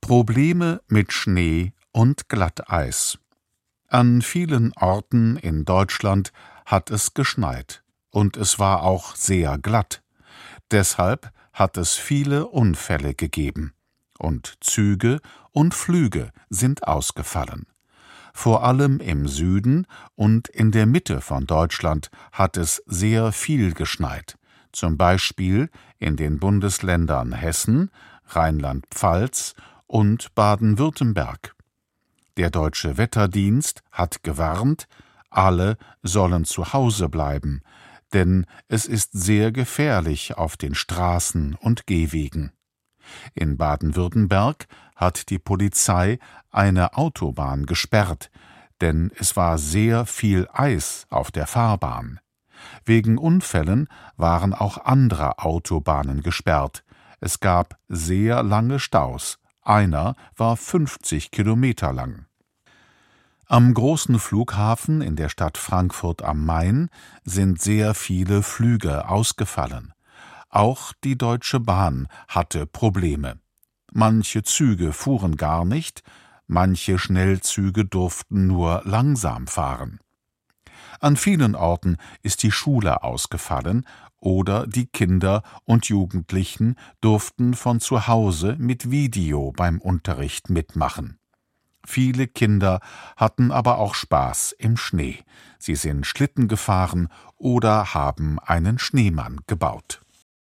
Probleme mit Schnee und Glatteis. An vielen Orten in Deutschland hat es geschneit, und es war auch sehr glatt. Deshalb hat es viele Unfälle gegeben, und Züge und Flüge sind ausgefallen. Vor allem im Süden und in der Mitte von Deutschland hat es sehr viel geschneit, zum Beispiel in den Bundesländern Hessen, Rheinland-Pfalz und Baden-Württemberg. Der Deutsche Wetterdienst hat gewarnt, alle sollen zu Hause bleiben, denn es ist sehr gefährlich auf den Straßen und Gehwegen. In Baden-Württemberg hat die Polizei eine Autobahn gesperrt, denn es war sehr viel Eis auf der Fahrbahn. Wegen Unfällen waren auch andere Autobahnen gesperrt. Es gab sehr lange Staus. Einer war 50 Kilometer lang. Am großen Flughafen in der Stadt Frankfurt am Main sind sehr viele Flüge ausgefallen. Auch die Deutsche Bahn hatte Probleme. Manche Züge fuhren gar nicht, manche Schnellzüge durften nur langsam fahren. An vielen Orten ist die Schule ausgefallen oder die Kinder und Jugendlichen durften von zu Hause mit Video beim Unterricht mitmachen. Viele Kinder hatten aber auch Spaß im Schnee. Sie sind Schlitten gefahren oder haben einen Schneemann gebaut.